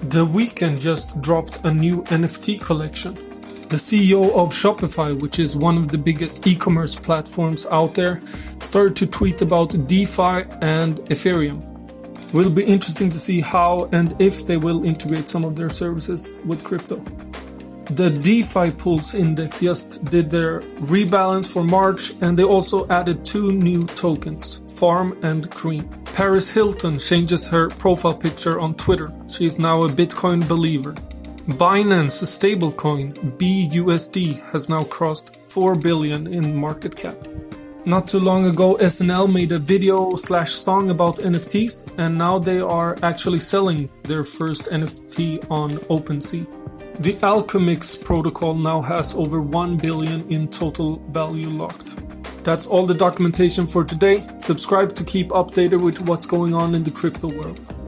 The Weeknd just dropped a new NFT collection. The CEO of Shopify, which is one of the biggest e-commerce platforms out there, started to tweet about DeFi and Ethereum. Will be interesting to see how and if they will integrate some of their services with crypto. The DeFi Pulse Index just did their rebalance for March, and they also added 2 new tokens, Farm and Cream. Paris Hilton changes her profile picture on Twitter. She is now a Bitcoin believer. Binance stablecoin BUSD has now crossed 4 billion in market cap. Not too long ago, SNL made a video/song about NFTs, and now they are actually selling their first NFT on OpenSea. The Alchemix protocol now has over 1 billion in total value locked. That's all the documentation for today. Subscribe to keep updated with what's going on in the crypto world.